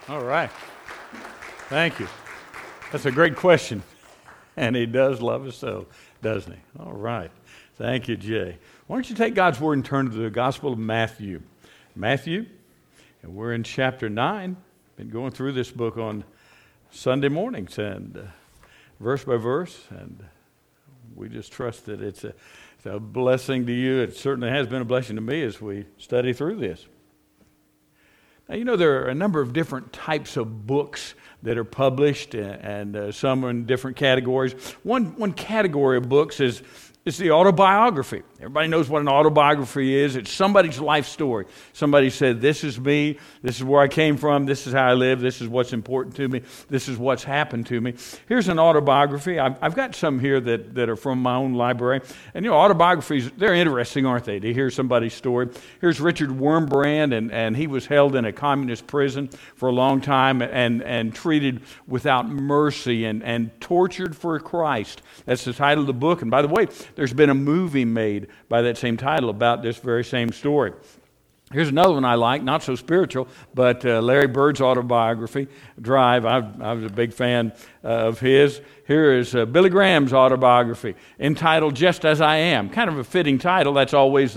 All right. Thank you. That's a great question. And he does love us so, doesn't he? All right. Thank you, Jay. Why don't you take God's Word and turn to the Gospel of Matthew. Matthew, and we're in chapter 9. Been going through this book on Sunday mornings and verse by verse. And we just trust that it's a blessing to you. It certainly has been a blessing to me as we study through this. Now, you know, there are a number of different types of books that are published, and some are in different categories. One category of books is the autobiography. Everybody knows what an autobiography is. It's somebody's life story. Somebody said, this is me, this is where I came from, this is how I live, this is what's important to me, this is what's happened to me. Here's an autobiography. I've got some here that are from my own library. And you know, autobiographies, they're interesting, aren't they, to hear somebody's story. Here's Richard Wurmbrand, and he was held in a communist prison for a long time and treated without mercy and tortured for Christ. That's the title of the book. And by the way, there's been a movie made by that same title about this very same story. Here's another one I like, not so spiritual, but Larry Bird's autobiography, Drive. I was a big fan of his. Here is Billy Graham's autobiography, entitled Just As I Am. Kind of a fitting title. That's always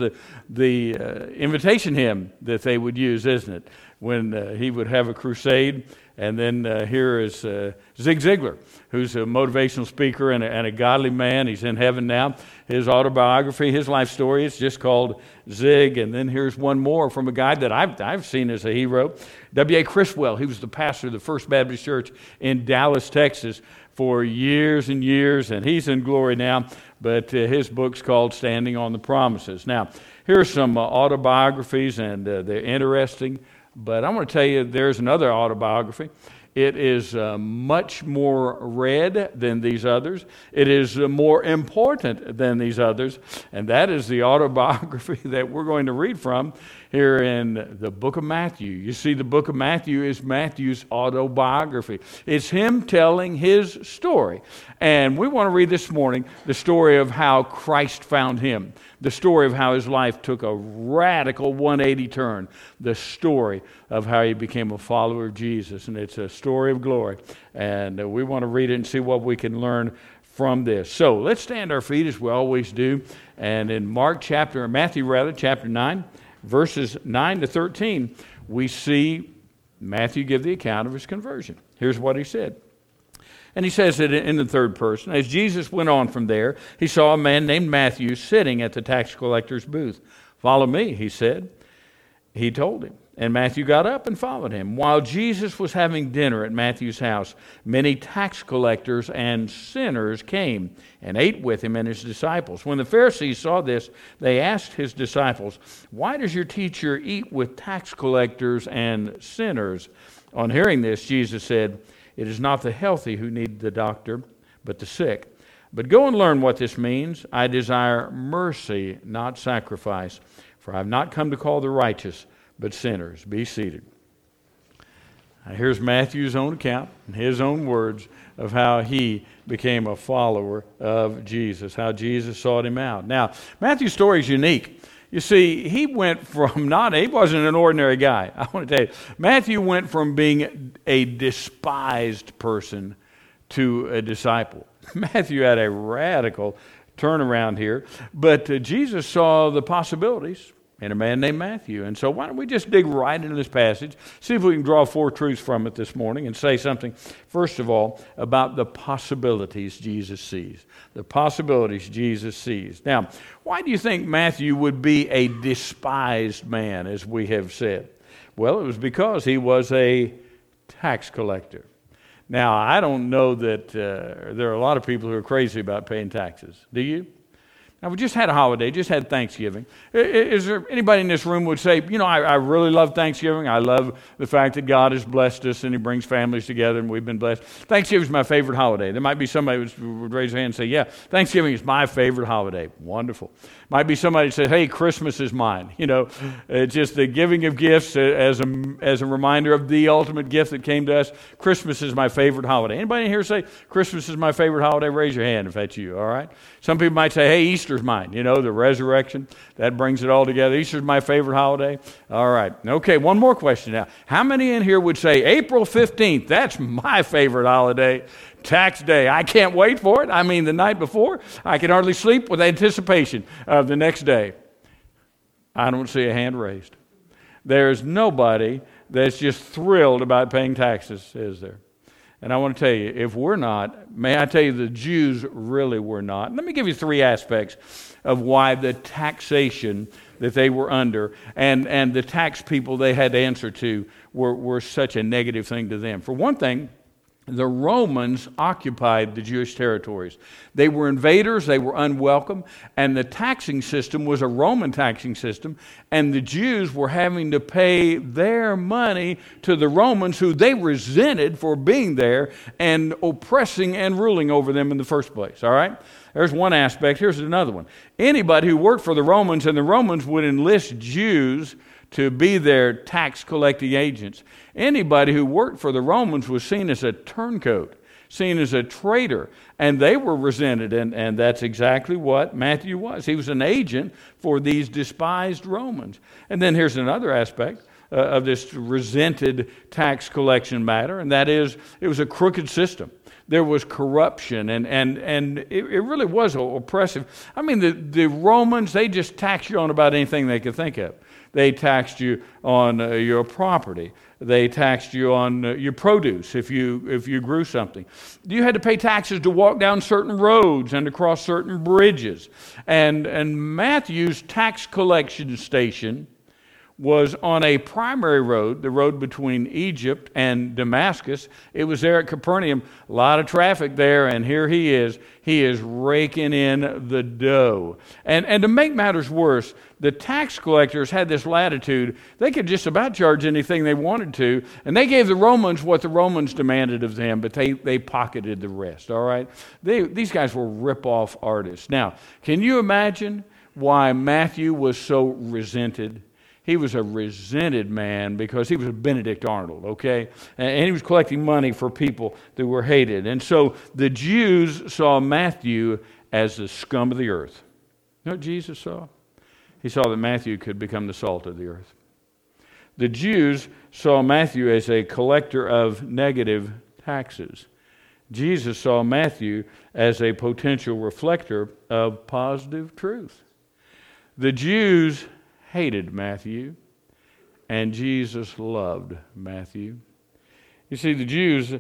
the invitation hymn that they would use, isn't it? When he would have a crusade. And then here is Zig Ziglar, who's a motivational speaker and a godly man. He's in heaven now. His autobiography, his life story, it's just called Zig. And then here's one more from a guy that I've seen as a hero, W.A. Criswell. He was the pastor of the First Baptist Church in Dallas, Texas for years and years, and he's in glory now. But his book's called Standing on the Promises. Now, here's some autobiographies, and they're interesting. But I want to tell you, there's another autobiography. It is much more read than these others. It is more important than these others. And that is the autobiography that we're going to read from here in the book of Matthew. You see, the book of Matthew is Matthew's autobiography. It's him telling his story. And we want to read this morning the story of how Christ found him. The story of how his life took a radical 180 turn. The story of how he became a follower of Jesus. And it's a story of glory. And we want to read it and see what we can learn from this. So let's stand our feet as we always do. And in Matthew chapter 9, verses 9 to 13, we see Matthew give the account of his conversion. Here's what he said. And he says it in the third person. As Jesus went on from there, he saw a man named Matthew sitting at the tax collector's booth. "Follow me," he said. He told him. And Matthew got up and followed him. While Jesus was having dinner at Matthew's house, many tax collectors and sinners came and ate with him and his disciples. When the Pharisees saw this, they asked his disciples, "Why does your teacher eat with tax collectors and sinners?" On hearing this, Jesus said, "It is not the healthy who need the doctor, but the sick. But go and learn what this means. I desire mercy, not sacrifice. For I have not come to call the righteous, but sinners." Be seated. Now, here's Matthew's own account, and his own words of how he became a follower of Jesus, how Jesus sought him out. Now, Matthew's story is unique. You see, he went from he wasn't an ordinary guy. I want to tell you, Matthew went from being a despised person to a disciple. Matthew had a radical turnaround here, but Jesus saw the possibilities in a man named Matthew. And so why don't we just dig right into this passage, see if we can draw four truths from it this morning and say something, first of all, about the possibilities Jesus sees. The possibilities Jesus sees. Now, why do you think Matthew would be a despised man, as we have said? Well, it was because he was a tax collector. Now, I don't know that there are a lot of people who are crazy about paying taxes. Do you? Now, we just had a holiday, just had Thanksgiving. Is there anybody in this room would say, you know, I really love Thanksgiving. I love the fact that God has blessed us and he brings families together and we've been blessed. Thanksgiving is my favorite holiday. There might be somebody who would raise their hand and say, yeah, Thanksgiving is my favorite holiday. Wonderful. Might be somebody who says, hey, Christmas is mine. You know, just the giving of gifts as a reminder of the ultimate gift that came to us. Christmas is my favorite holiday. Anybody in here say, Christmas is my favorite holiday? Raise your hand if that's you, all right? Some people might say, hey, Easter Easter's mine. You know, the resurrection, that brings it all together. Easter's my favorite holiday. All right. Okay, one more question now. How many in here would say April 15th, that's my favorite holiday? Tax day. I can't wait for it. I mean, the night before, I can hardly sleep with anticipation of the next day. I don't see a hand raised. There's nobody that's just thrilled about paying taxes, is there? And I want to tell you, if we're not, may I tell you the Jews really were not. Let me give you three aspects of why the taxation that they were under and the tax people they had to answer to were such a negative thing to them. For one thing, the Romans occupied the Jewish territories. They were invaders, they were unwelcome, and the taxing system was a Roman taxing system, and the Jews were having to pay their money to the Romans, who they resented for being there and oppressing and ruling over them in the first place, all right? There's one aspect. Here's another one. Anybody who worked for the Romans, and the Romans would enlist Jews to be their tax collecting agents. Anybody who worked for the Romans was seen as a turncoat, seen as a traitor, and they were resented, and that's exactly what Matthew was. He was an agent for these despised Romans. And then here's another aspect of this resented tax collection matter, and that is it was a crooked system. There was corruption, and it really was oppressive. I mean, the Romans, they just taxed you on about anything they could think of. They taxed you on your property. They taxed you on your produce if you grew something. You had to pay taxes to walk down certain roads and to cross certain bridges. And Matthew's tax collection station was on a primary road, the road between Egypt and Damascus. It was there at Capernaum. A lot of traffic there, and here he is. He is raking in the dough. And to make matters worse, the tax collectors had this latitude. They could just about charge anything they wanted to, and they gave the Romans what the Romans demanded of them, but they pocketed the rest, all right? These guys were rip-off artists. Now, can you imagine why Matthew was so resented? He was a resented man because he was a Benedict Arnold, okay? And he was collecting money for people that were hated. And so the Jews saw Matthew as the scum of the earth. You know what Jesus saw? He saw that Matthew could become the salt of the earth. The Jews saw Matthew as a collector of negative taxes. Jesus saw Matthew as a potential reflector of positive truth. The Jews hated Matthew, and Jesus loved Matthew. You see, the Jews,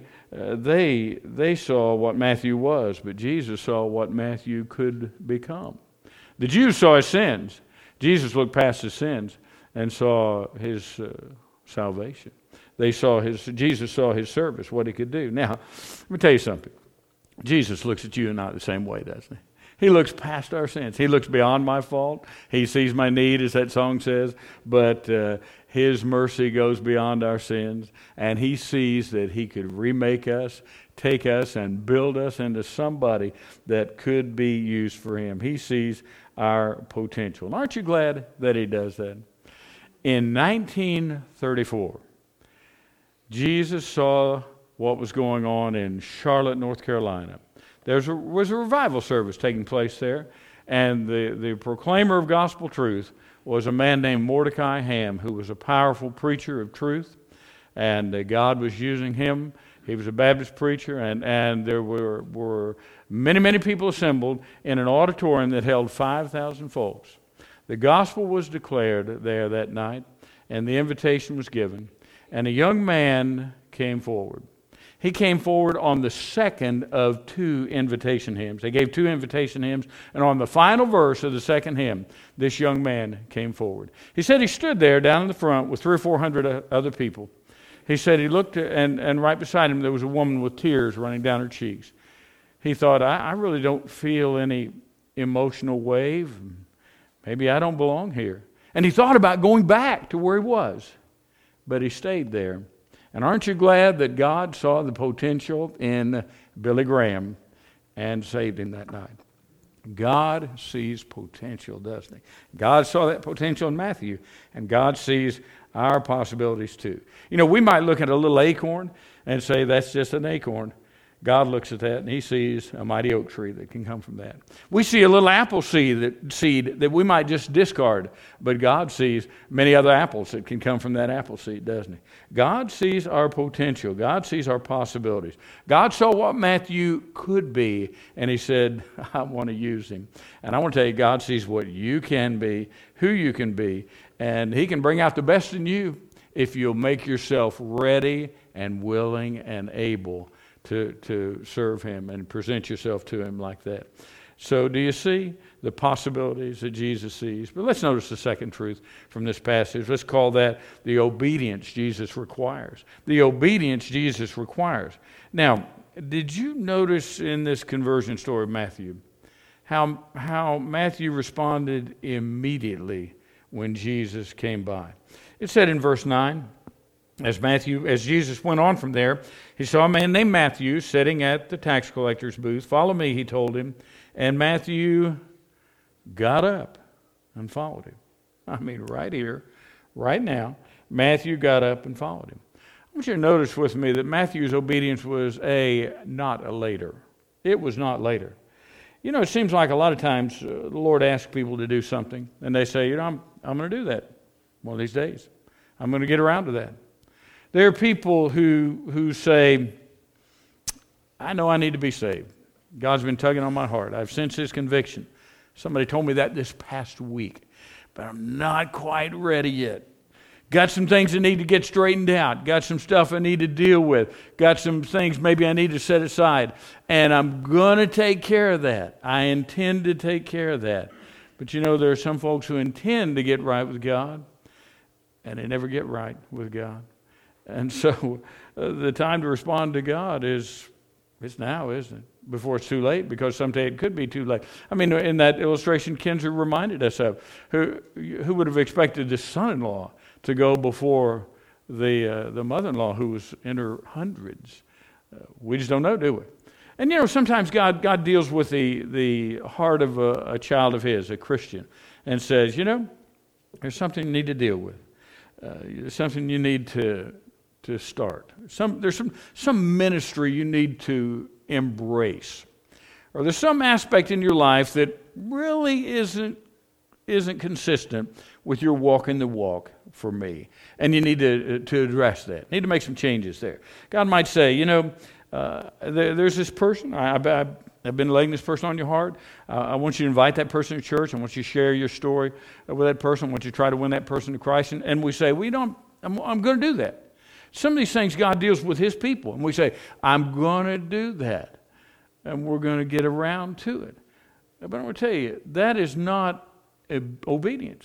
they saw what Matthew was, but Jesus saw what Matthew could become. The Jews saw his sins. Jesus looked past his sins and saw his salvation. Jesus saw his service, what he could do. Now, let me tell you something. Jesus looks at you and I the same way, doesn't he? He looks past our sins. He looks beyond my fault. He sees my need, as that song says, but his mercy goes beyond our sins, and he sees that he could remake us, take us, and build us into somebody that could be used for him. He sees our potential. And aren't you glad that he does that? In 1934, Jesus saw what was going on in Charlotte, North Carolina. There was a revival service taking place there, and the proclaimer of gospel truth was a man named Mordecai Ham, who was a powerful preacher of truth, and God was using him. He was a Baptist preacher, and there were many, many people assembled in an auditorium that held 5,000 folks. The gospel was declared there that night, and the invitation was given, and a young man came forward. He came forward on the second of two invitation hymns. They gave two invitation hymns, and on the final verse of the second hymn, this young man came forward. He said he stood there down in the front with 300 or 400 other people. He said he looked, and right beside him there was a woman with tears running down her cheeks. He thought, I really don't feel any emotional wave. Maybe I don't belong here. And he thought about going back to where he was, but he stayed there. And aren't you glad that God saw the potential in Billy Graham and saved him that night? God sees potential, doesn't he? God saw that potential in Matthew, and God sees our possibilities too. You know, we might look at a little acorn and say that's just an acorn. God looks at that and he sees a mighty oak tree that can come from that. We see a little apple seed that we might just discard, but God sees many other apples that can come from that apple seed, doesn't he? God sees our potential. God sees our possibilities. God saw what Matthew could be, and he said, I want to use him. And I want to tell you, God sees what you can be, who you can be, and he can bring out the best in you if you'll make yourself ready and willing and able to serve him and present yourself to him like that. So do you see the possibilities that Jesus sees? But let's notice the second truth from this passage. Let's call that the obedience Jesus requires. The obedience Jesus requires. Now, did you notice in this conversion story of Matthew how Matthew responded immediately when Jesus came by? It said in verse 9, as Jesus went on from there, he saw a man named Matthew sitting at the tax collector's booth. Follow me, he told him. And Matthew got up and followed him. I mean, right here, right now, Matthew got up and followed him. I want you to notice with me that Matthew's obedience was not a later. It was not later. You know, it seems like a lot of times the Lord asks people to do something, and they say, I'm going to do that one of these days. I'm going to get around to that. There are people who say, I know I need to be saved. God's been tugging on my heart. I've sensed his conviction. Somebody told me that this past week, but I'm not quite ready yet. Got some things that need to get straightened out. Got some stuff I need to deal with. Got some things maybe I need to set aside. And I'm going to take care of that. I intend to take care of that. But you know, there are some folks who intend to get right with God, and they never get right with God. And so the time to respond to God it's now, isn't it? Before it's too late, because someday it could be too late. I mean, in that illustration Kinzer reminded us of, who would have expected the son-in-law to go before the mother-in-law who was in her hundreds? We just don't know, do we? And you know, sometimes God deals with the heart of a child of his, a Christian, and says, you know, there's something you need to deal with. There's something you need to start. There's some ministry you need to embrace. Or there's some aspect in your life that really isn't consistent with your walking the walk for me. And you need to address that. You need to make some changes there. God might say, you know, there's this person, I've been laying this person on your heart. I want you to invite that person to church. I want you to share your story with that person. I want you to try to win that person to Christ. And we say, I'm going to do that. Some of these things God deals with his people. And we say, I'm going to do that. And we're going to get around to it. But I'm going to tell you, that is not obedience.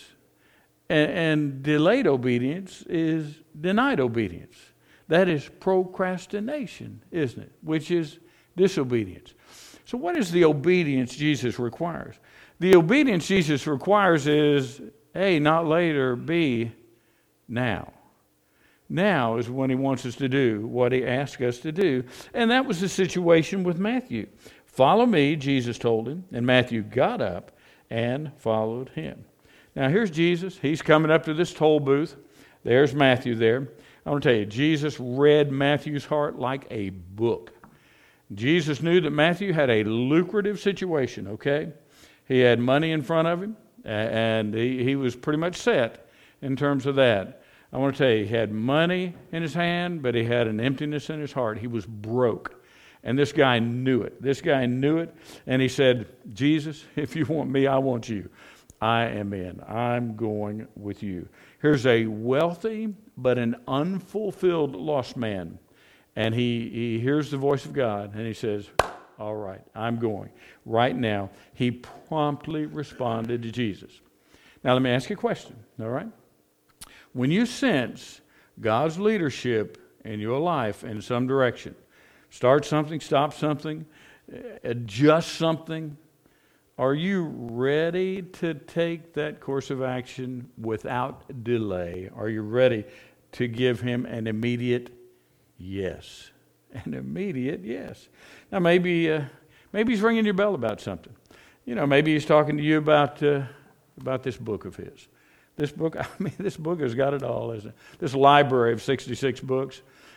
And delayed obedience is denied obedience. That is procrastination, isn't it? Which is disobedience. So what is the obedience Jesus requires? The obedience Jesus requires is A, not later, B, now. Now is when he wants us to do what he asked us to do. And that was the situation with Matthew. Follow me, Jesus told him. And Matthew got up and followed him. Now here's Jesus. He's coming up to this toll booth. There's Matthew there. I want to tell you, Jesus read Matthew's heart like a book. Jesus knew that Matthew had a lucrative situation, okay? He had money in front of him, and he was pretty much set in terms of that. I want to tell you, he had money in his hand, but he had an emptiness in his heart. He was broke. And this guy knew it. This guy knew it. And he said, Jesus, if you want me, I want you. I am in. I'm going with you. Here's a wealthy but an unfulfilled lost man. And he hears the voice of God, and he says, all right, I'm going. Right now, he promptly responded to Jesus. Now, let me ask you a question, all right? When you sense God's leadership in your life in some direction, start something, stop something, adjust something, are you ready to take that course of action without delay? Are you ready to give him an immediate yes? An immediate yes. Now maybe he's ringing your bell about something. You know, maybe he's talking to you about this book of his. This book has got it all, isn't it? This library of 66 books.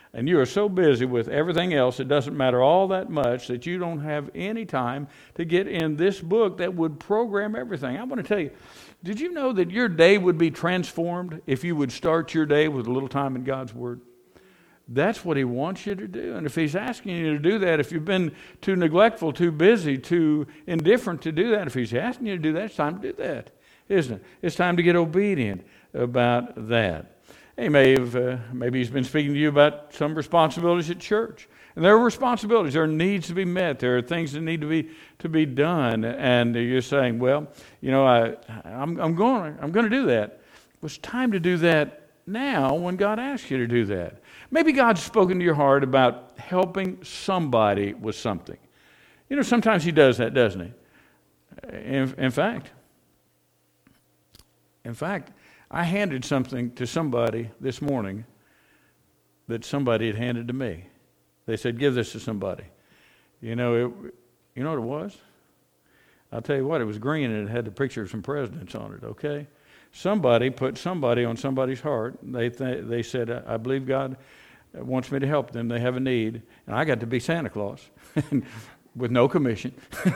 and you are so busy with everything else, it doesn't matter all that much that you don't have any time to get in this book that would program everything. I want to tell you, did you know that your day would be transformed if you would start your day with a little time in God's Word? That's what He wants you to do. And if He's asking you to do that, if you've been too neglectful, too busy, too indifferent to do that, if He's asking you to do that, it's time to do that, isn't it? It's time to get obedient about that. Maybe He's been speaking to you about some responsibilities at church. And there are responsibilities. There are needs to be met. There are things that need to be done. And you're saying, well, I'm going to do that. It's time to do that now when God asks you to do that. Maybe God's spoken to your heart about helping somebody with something. Sometimes He does that, doesn't He? In fact, I handed something to somebody this morning that somebody had handed to me. They said, give this to somebody. You know what it was? I'll tell you what, it was green and it had the picture of some presidents on it, okay? Somebody put somebody on somebody's heart. They said, I believe God wants me to help them. They have a need. And I got to be Santa Claus with no commission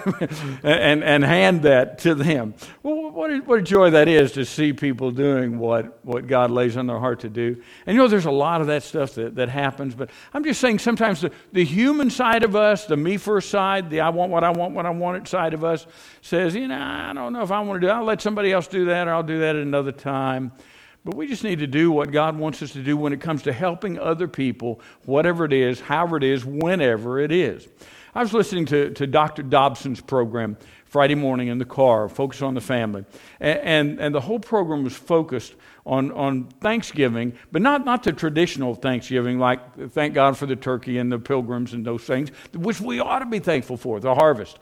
and hand that to them. Well, what a joy that is to see people doing what God lays on their heart to do. And there's a lot of that stuff that happens. But I'm just saying sometimes the human side of us, the me first side, the I want what I want side of us says, I don't know if I want to do it. I'll let somebody else do that, or I'll do that at another time. But we just need to do what God wants us to do when it comes to helping other people, whatever it is, however it is, whenever it is. I was listening to Dr. Dobson's program Friday morning in the car, Focus on the Family. And the whole program was focused on Thanksgiving, but not the traditional Thanksgiving, like thank God for the turkey and the pilgrims and those things, which we ought to be thankful for, the harvest.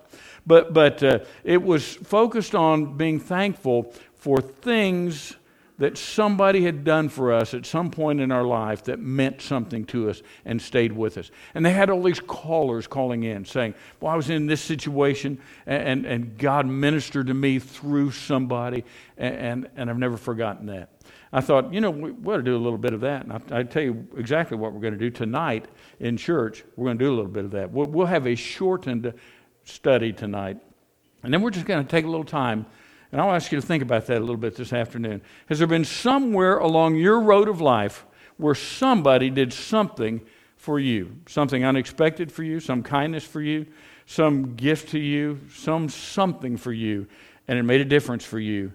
But it was focused on being thankful for things that somebody had done for us at some point in our life that meant something to us and stayed with us. And they had all these callers calling in saying, well, I was in this situation and God ministered to me through somebody, and I've never forgotten that. I thought, we ought to do a little bit of that. And I'll tell you exactly what we're going to do tonight in church. We're going to do a little bit of that. We'll have a shortened study tonight. And then we're just going to take a little time. And I'll ask you to think about that a little bit this afternoon. Has there been somewhere along your road of life where somebody did something for you? Something unexpected for you, some kindness for you, some gift to you, something for you, and it made a difference for you.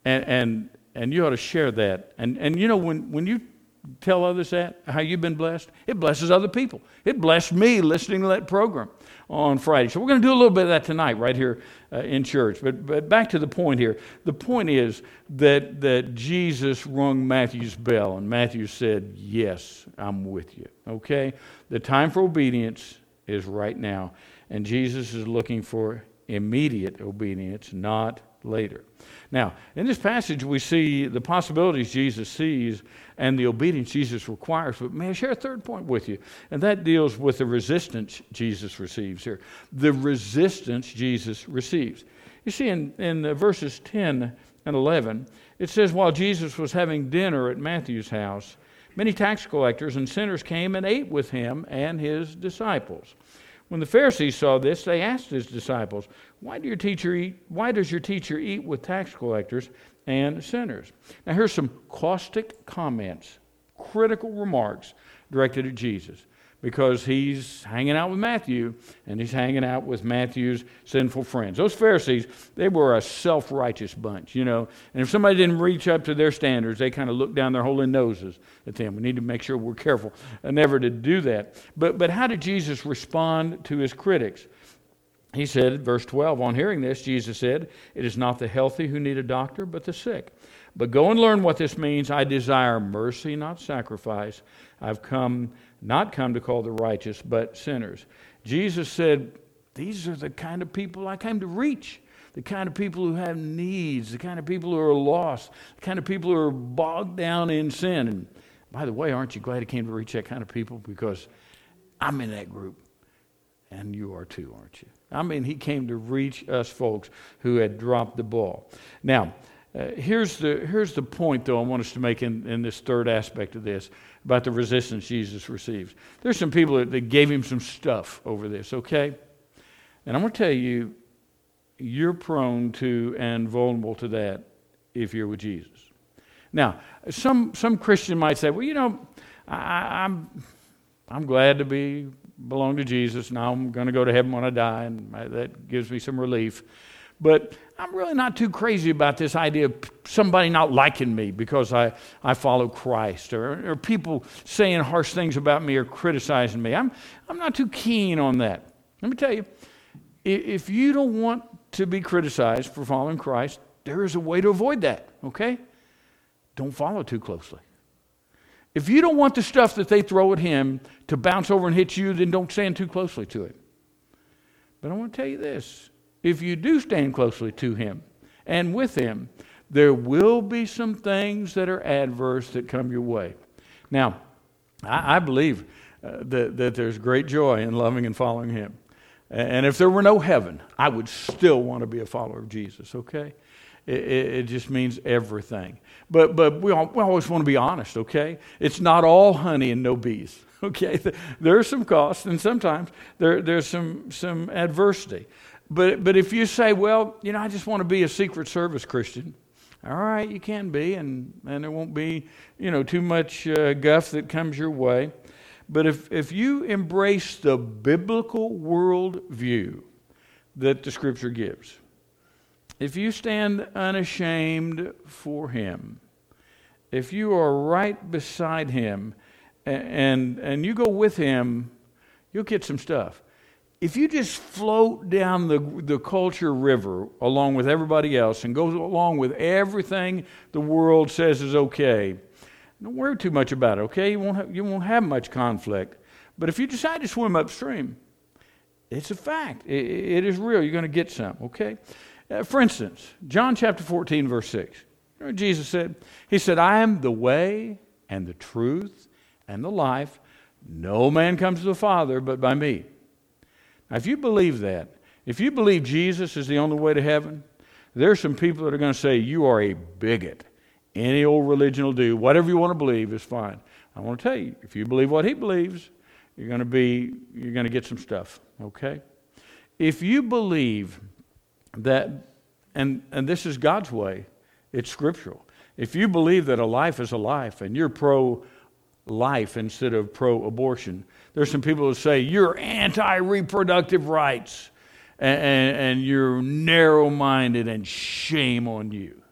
And you ought to share that. And when you tell others that, how you've been blessed, it blesses other people. It blessed me listening to that program on Friday. So we're going to do a little bit of that tonight right here in church. But back to the point here. The point is that Jesus rung Matthew's bell, and Matthew said, yes, I'm with you. Okay? The time for obedience is right now. And Jesus is looking for immediate obedience, not later. Now, in this passage, we see the possibilities Jesus sees and the obedience Jesus requires. But may I share a third point with you? And that deals with the resistance Jesus receives here. The resistance Jesus receives. You see, in verses 10 and 11, it says, while Jesus was having dinner at Matthew's house, many tax collectors and sinners came and ate with him and his disciples. When the Pharisees saw this, they asked his disciples, why does your teacher eat with tax collectors and sinners? Now here's some caustic comments, critical remarks directed at Jesus, because he's hanging out with Matthew, and he's hanging out with Matthew's sinful friends. Those Pharisees, they were a self-righteous bunch, and if somebody didn't reach up to their standards, they kind of looked down their holy noses at them. We need to make sure we're careful never to do that. But how did Jesus respond to his critics? He said, verse 12, on hearing this, Jesus said, it is not the healthy who need a doctor, but the sick. But go and learn what this means. I desire mercy, not sacrifice. I've not come to call the righteous, but sinners. Jesus said, these are the kind of people I came to reach. The kind of people who have needs, the kind of people who are lost, the kind of people who are bogged down in sin. And by the way, aren't you glad he came to reach that kind of people? Because I'm in that group. And you are too, aren't you? I mean, he came to reach us folks who had dropped the ball. Now, Here's the point, though, I want us to make in this third aspect of this, about the resistance Jesus receives. There's some people that gave him some stuff over this, okay? And I'm going to tell you, you're prone to and vulnerable to that if you're with Jesus. Now, some Christian might say, well, you know, I'm glad to belong to Jesus. Now I'm going to go to heaven when I die, and that gives me some relief. But I'm really not too crazy about this idea of somebody not liking me because I follow Christ, or people saying harsh things about me or criticizing me. I'm not too keen on that. Let me tell you, if you don't want to be criticized for following Christ, there is a way to avoid that, okay? Don't follow too closely. If you don't want the stuff that they throw at him to bounce over and hit you, then don't stand too closely to it. But I want to tell you this. If you do stand closely to him and with him, there will be some things that are adverse that come your way. Now, I believe that there's great joy in loving and following him. And if there were no heaven, I would still want to be a follower of Jesus, okay? It just means everything. But we always want to be honest, okay? It's not all honey and no bees, okay? There are some costs, and sometimes there's some adversity. But if you say, well, you know, I just want to be a Secret Service Christian, all right, you can be, and there won't be, you know, too much guff that comes your way. But if you embrace the biblical worldview that the Scripture gives, if you stand unashamed for him, if you are right beside him and you go with him, you'll get some stuff. If you just float down the culture river along with everybody else and go along with everything the world says is okay, don't worry too much about it, okay? You won't have much conflict. But if you decide to swim upstream, it's a fact. It is real. You're going to get some, okay? For instance, John chapter 14, verse 6. You know what Jesus said? He said, I am the way and the truth and the life. No man comes to the Father but by me. Now, if you believe that, if you believe Jesus is the only way to heaven, there's some people that are going to say you are a bigot. Any old religion will do. Whatever you want to believe is fine. I want to tell you, if you believe what he believes, you're going to get some stuff, okay? If you believe that, and this is God's way, it's scriptural. If you believe that a life is a life and you're pro-life instead of pro-abortion, there's some people who say you're anti-reproductive rights and you're narrow-minded and shame on you.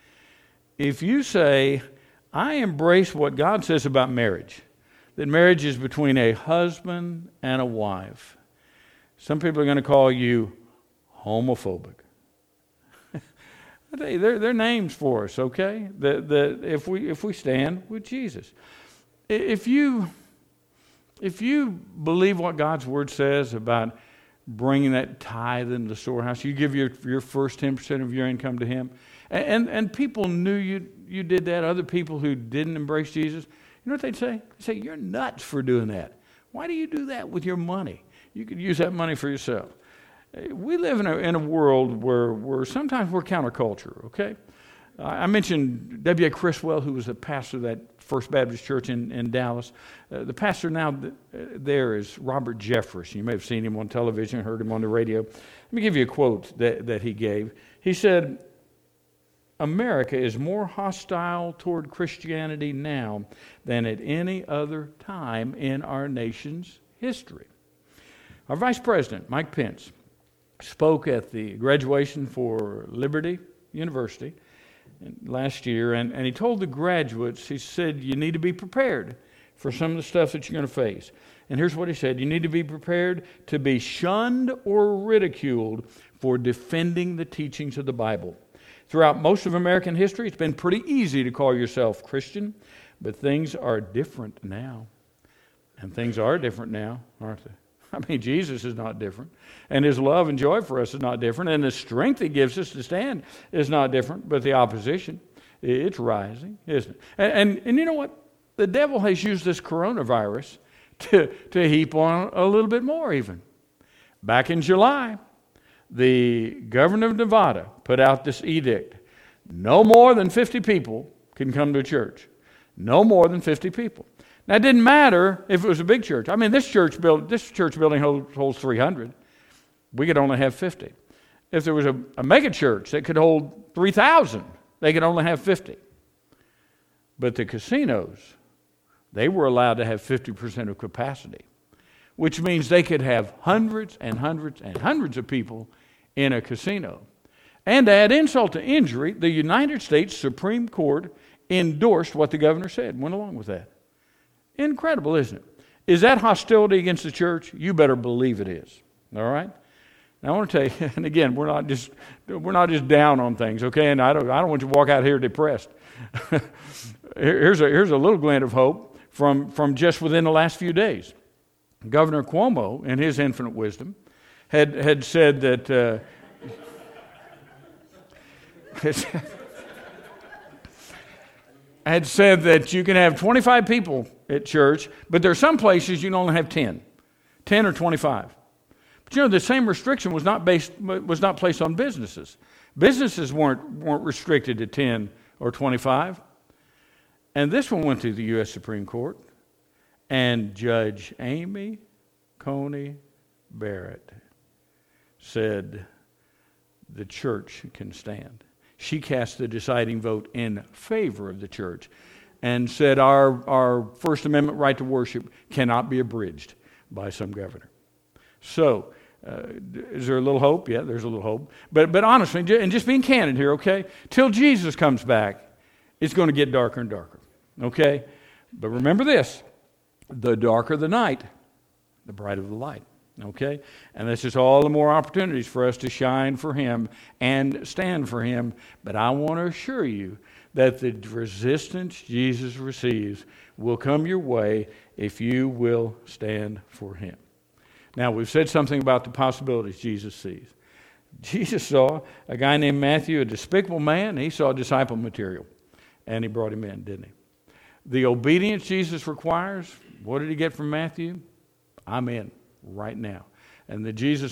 If you say, I embrace what God says about marriage, that marriage is between a husband and a wife, some people are going to call you homophobic. I tell you, they're names for us, okay? That if we stand with Jesus, if you believe what God's word says about bringing that tithe into the storehouse, you give your first 10% of your income to Him, and people knew you did that. Other people who didn't embrace Jesus, you know what they'd say? They'd say, "You're nuts for doing that. Why do you do that with your money? You could use that money for yourself." We live in a world where sometimes we're counterculture, okay? I mentioned W.A. Criswell, who was the pastor of that First Baptist Church in Dallas. The pastor now there is Robert Jeffress. You may have seen him on television, heard him on the radio. Let me give you a quote that he gave. He said, "America is more hostile toward Christianity now than at any other time in our nation's history." Our Vice President, Mike Pence, spoke at the graduation for Liberty University last year, and he told the graduates, he said, you need to be prepared for some of the stuff that you're going to face. And here's what he said: you need to be prepared to be shunned or ridiculed for defending the teachings of the Bible. Throughout most of American history, it's been pretty easy to call yourself Christian, but things are different now. And things are different now, aren't they? I mean, Jesus is not different, and His love and joy for us is not different, and the strength He gives us to stand is not different, but the opposition, it's rising, isn't it? And you know what? The devil has used this coronavirus to heap on a little bit more even. Back in July, the governor of Nevada put out this edict No more than 50 people can come to a church. No more than 50 people. Now, it didn't matter if it was a big church. I mean, this church building holds 300. We could only have 50. If there was a mega church that could hold 3,000, they could only have 50. But the casinos, they were allowed to have 50% of capacity, which means they could have hundreds and hundreds and hundreds of people in a casino. And to add insult to injury, the United States Supreme Court endorsed what the governor said, went along with that. Incredible, isn't it? Is that hostility against the church? You better believe it is. All right? Now I want to tell you, and again, we're not just down on things, okay? And I don't want you to walk out here depressed. Here's a little glint of hope from just within the last few days. Governor Cuomo, in his infinite wisdom, had said that had said that you can have 25 people at church, but there are some places you can only have 10 or 25. But you know, the same restriction was not placed on businesses. Businesses weren't restricted to 10 or 25. And this one went to the U.S. Supreme Court, and Judge Amy Coney Barrett said the church can stand. She cast the deciding vote in favor of the church and said our First Amendment right to worship cannot be abridged by some governor. So, is there a little hope? Yeah, there's a little hope. But honestly, and just being candid here, okay, till Jesus comes back, it's going to get darker and darker, okay? But remember this, the darker the night, the brighter the light. Okay? And this is all the more opportunities for us to shine for Him and stand for Him. But I want to assure you that the resistance Jesus receives will come your way if you will stand for Him. Now, we've said something about the possibilities Jesus sees. Jesus saw a guy named Matthew, a despicable man. He saw disciple material, and He brought him in, didn't He? The obedience Jesus requires, what did He get from Matthew? I'm in. Right now. And the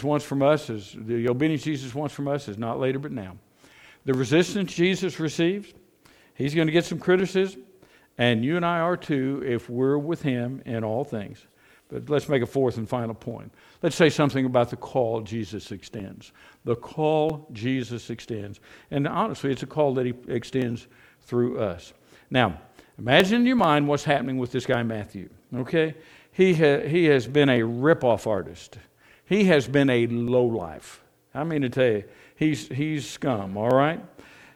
obedience Jesus wants from us is not later but now. The resistance Jesus receives, He's going to get some criticism, and you and I are too if we're with Him in all things. But let's make a fourth and final point. Let's say something about the call Jesus extends. The call Jesus extends. And honestly, it's a call that He extends through us. Now, imagine in your mind what's happening with this guy Matthew, okay? He has been a rip-off artist. He has been a lowlife. I mean to tell you, he's scum, all right?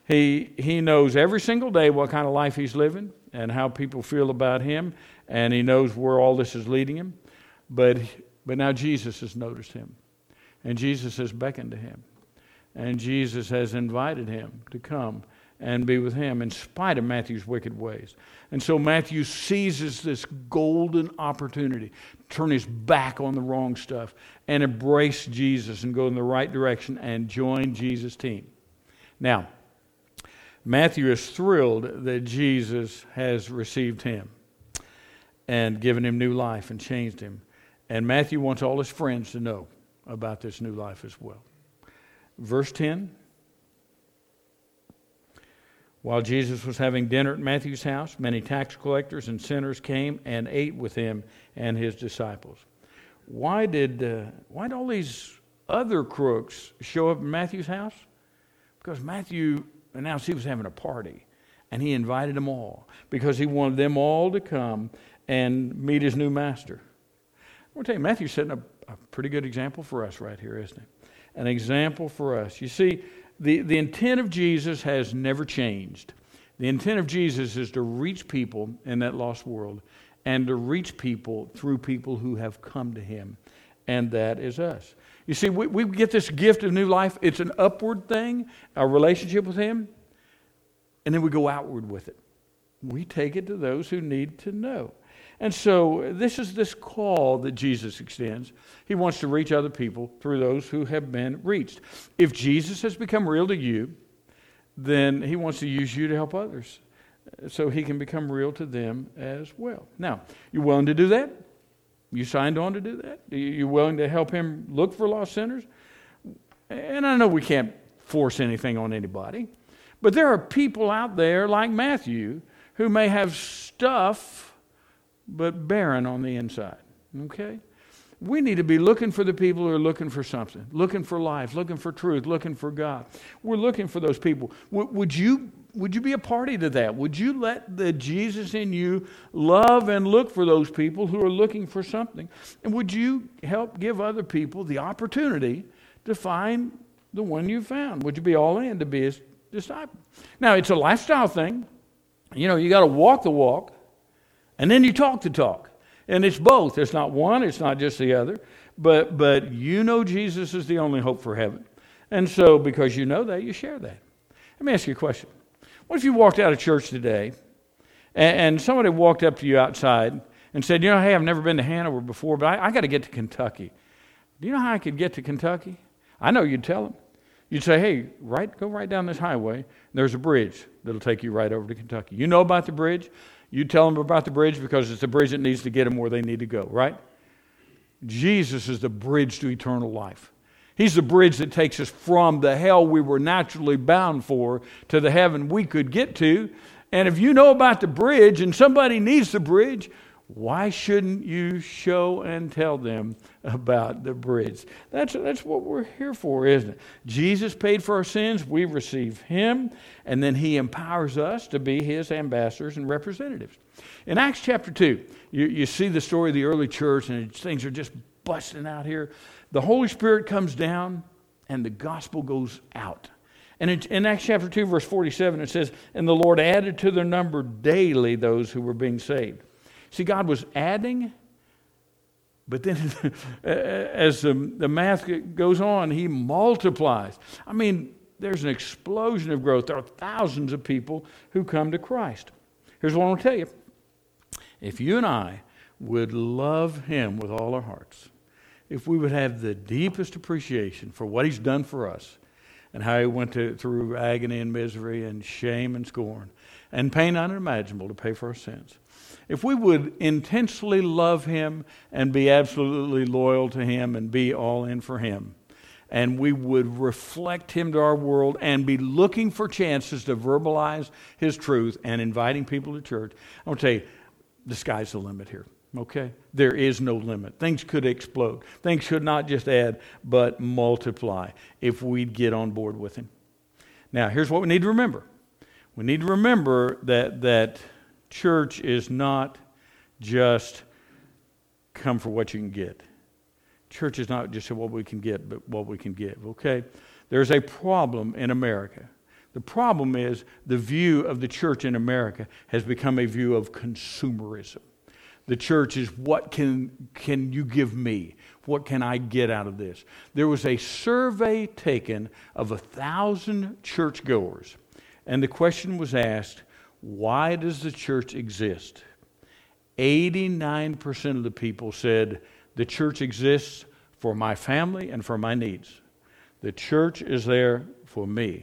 He knows every single day what kind of life he's living and how people feel about him, and he knows where all this is leading him. But now Jesus has noticed him, and Jesus has beckoned to him, and Jesus has invited him to come and be with Him in spite of Matthew's wicked ways. And so Matthew seizes this golden opportunity to turn his back on the wrong stuff and embrace Jesus and go in the right direction and join Jesus' team. Now, Matthew is thrilled that Jesus has received him and given him new life and changed him. And Matthew wants all his friends to know about this new life as well. Verse 10. While Jesus was having dinner at Matthew's house, many tax collectors and sinners came and ate with Him and His disciples. Why did all these other crooks show up in Matthew's house? Because Matthew announced he was having a party, and he invited them all because he wanted them all to come and meet his new master. I want to tell you, Matthew's setting a pretty good example for us right here, isn't it? An example for us. You see, the intent of Jesus has never changed. The intent of Jesus is to reach people in that lost world and to reach people through people who have come to Him, and that is us. You see, we get this gift of new life. It's an upward thing, our relationship with Him, and then we go outward with it. We take it to those who need to know. And so this is this call that Jesus extends. He wants to reach other people through those who have been reached. If Jesus has become real to you, then He wants to use you to help others so He can become real to them as well. Now, you willing to do that? You signed on to do that? You willing to help Him look for lost sinners? And I know we can't force anything on anybody, But there are people out there like Matthew who may have stuff but barren on the inside. Okay? We need to be looking for the people who are looking for something, looking for life, looking for truth, looking for God. We're looking for those people. Would you be a party to that? Would you let the Jesus in you love and look for those people who are looking for something? And would you help give other people the opportunity to find the one you found? Would you be all in to be his disciple? Now, it's a lifestyle thing. You got to walk the walk, and then you talk the talk. And it's both. It's not one. It's not just the other. But Jesus is the only hope for heaven. And so because you know that, you share that. Let me ask you a question. What if you walked out of church today and somebody walked up to you outside and said, hey, I've never been to Hanover before, but I got to get to Kentucky. Do you know how I could get to Kentucky? I know you'd tell them. You'd say, hey, go right down this highway. There's a bridge that'll take you right over to Kentucky. You know about the bridge? You tell them about the bridge because it's the bridge that needs to get them where they need to go, right? Jesus is the bridge to eternal life. He's the bridge that takes us from the hell we were naturally bound for to the heaven we could get to. And if you know about the bridge and somebody needs the bridge, why shouldn't you show and tell them about the bridge? That's what we're here for, isn't it? Jesus paid for our sins. We receive him. And then he empowers us to be his ambassadors and representatives. In Acts chapter 2, you see the story of the early church, and things are just busting out here. The Holy Spirit comes down, and the gospel goes out. And in Acts chapter 2, verse 47, it says, and the Lord added to their number daily those who were being saved. See, God was adding, but then as the math goes on, he multiplies. I mean, there's an explosion of growth. There are thousands of people who come to Christ. Here's what I want to tell you. If you and I would love him with all our hearts, if we would have the deepest appreciation for what he's done for us and how he went through agony and misery and shame and scorn and pain unimaginable to pay for our sins, if we would intensely love him and be absolutely loyal to him and be all in for him, and we would reflect him to our world and be looking for chances to verbalize his truth and inviting people to church, I want to tell you, the sky's the limit here, okay? There is no limit. Things could explode. Things should not just add, but multiply if we'd get on board with him. Now, here's what we need to remember. We need to remember that church is not just come for what you can get. Church is not just what we can get, but what we can give, okay? There's a problem in America. The problem is the view of the church in America has become a view of consumerism. The church is, what can you give me? What can I get out of this? There was a survey taken of 1,000 churchgoers, and the question was asked, why does the church exist? 89% of the people said, the church exists for my family and for my needs. The church is there for me.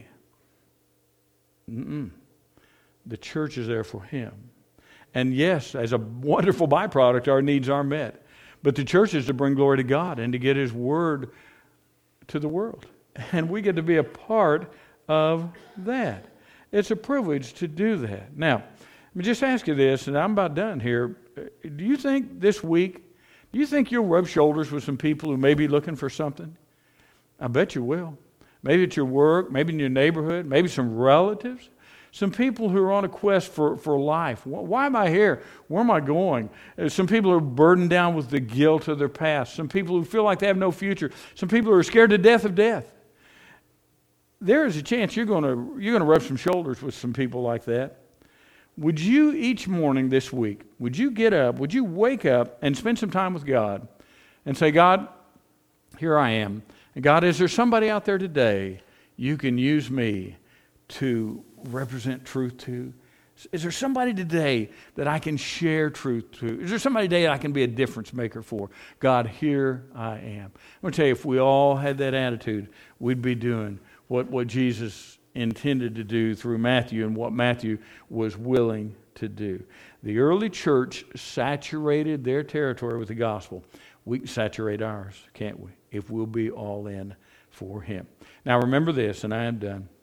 The church is there for him. And yes, as a wonderful byproduct, our needs are met. But the church is to bring glory to God and to get his word to the world. And we get to be a part of that. It's a privilege to do that. Now, let me just ask you this, and I'm about done here. Do you think this week, you'll rub shoulders with some people who may be looking for something? I bet you will. Maybe at your work, maybe in your neighborhood, maybe some relatives. Some people who are on a quest for life. Why am I here? Where am I going? Some people are burdened down with the guilt of their past. Some people who feel like they have no future. Some people who are scared to death of death. There is a chance you're going to rub some shoulders with some people like that. Would you each morning this week, would you get up, would you wake up and spend some time with God and say, God, here I am. And God, is there somebody out there today you can use me to represent truth to? Is there somebody today that I can share truth to? Is there somebody today that I can be a difference maker for? God, here I am. I'm going to tell you, if we all had that attitude, we'd be doing what Jesus intended to do through Matthew and what Matthew was willing to do. The early church saturated their territory with the gospel. We can saturate ours, can't we? If we'll be all in for him. Now remember this, and I am done.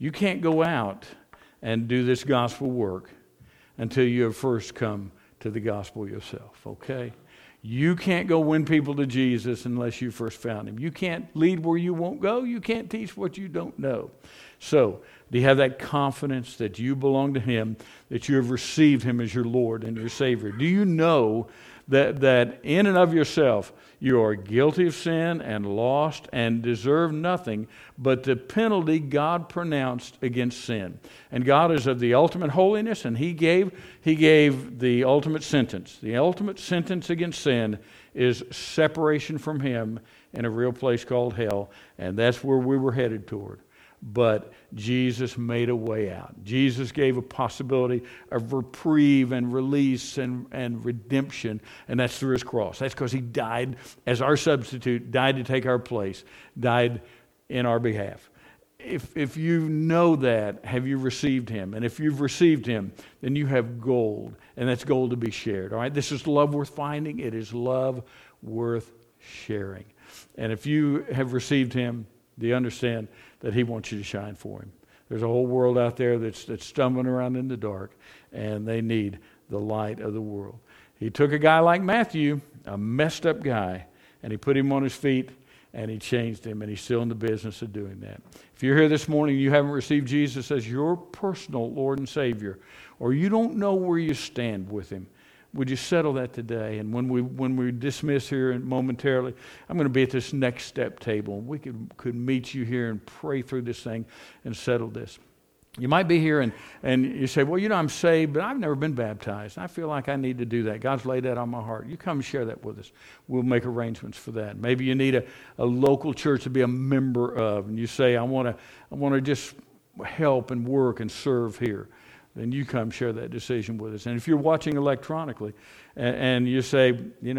You can't go out and do this gospel work until you have first come to the gospel yourself, okay? You can't go win people to Jesus unless you first found him. You can't lead where you won't go. You can't teach what you don't know. So, do you have that confidence that you belong to him, that you have received him as your Lord and your Savior? Do you know that in and of yourself, you are guilty of sin and lost and deserve nothing but the penalty God pronounced against sin? And God is of the ultimate holiness, and He gave the ultimate sentence. The ultimate sentence against sin is separation from Him in a real place called hell, and that's where we were headed toward. But Jesus made a way out. Jesus gave a possibility of reprieve and release and redemption, and that's through His cross. That's because He died as our substitute, died to take our place, died in our behalf. If you know that, have you received Him? And if you've received Him, then you have gold, and that's gold to be shared. All right, this is love worth finding. It is love worth sharing. And if you have received Him, do you understand that He wants you to shine for Him? There's a whole world out there that's stumbling around in the dark, and they need the light of the world. He took a guy like Matthew, a messed up guy, and He put him on his feet, and He changed him, and He's still in the business of doing that. If you're here this morning and you haven't received Jesus as your personal Lord and Savior, or you don't know where you stand with Him, would you settle that today? And when we dismiss here momentarily, I'm going to be at this next step table. We could meet you here and pray through this thing and settle this. You might be here and you say, well, I'm saved, but I've never been baptized. I feel like I need to do that. God's laid that on my heart. You come and share that with us. We'll make arrangements for that. Maybe you need a local church to be a member of, and you say, I want to just help and work and serve here. Then you come share that decision with us. And if you're watching electronically and you say,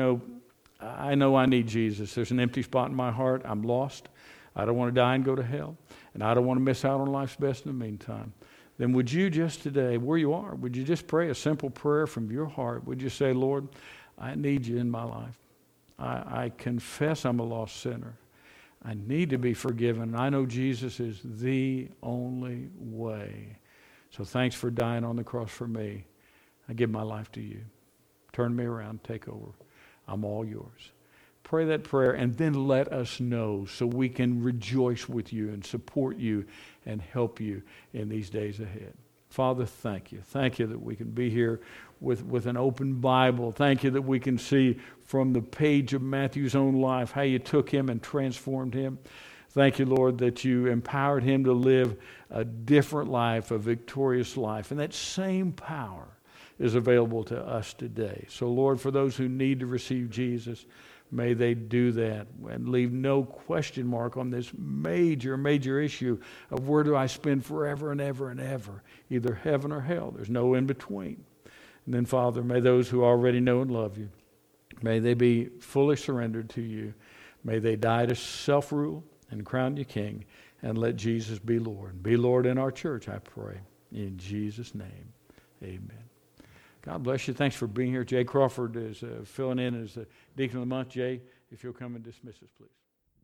I know I need Jesus. There's an empty spot in my heart. I'm lost. I don't want to die and go to hell. And I don't want to miss out on life's best in the meantime. Then would you just today, where you are, would you just pray a simple prayer from your heart? Would you say, Lord, I need you in my life. I confess I'm a lost sinner. I need to be forgiven. I know Jesus is the only way. So thanks for dying on the cross for me. I give my life to you. Turn me around, take over. I'm all yours. Pray that prayer and then let us know so we can rejoice with you and support you and help you in these days ahead. Father, thank you. Thank you that we can be here with an open Bible. Thank you that we can see from the page of Matthew's own life how you took him and transformed him. Thank you, Lord, that you empowered him to live a different life, a victorious life. And that same power is available to us today. So, Lord, for those who need to receive Jesus, may they do that and leave no question mark on this major, major issue of where do I spend forever and ever and ever, either heaven or hell. There's no in between. And then, Father, may those who already know and love you, may they be fully surrendered to you. May they die to self-rule and crown you King, and let Jesus be Lord. Be Lord in our church, I pray. In Jesus' name, amen. God bless you. Thanks for being here. Jay Crawford is filling in as the Deacon of the Month. Jay, if you'll come and dismiss us, please.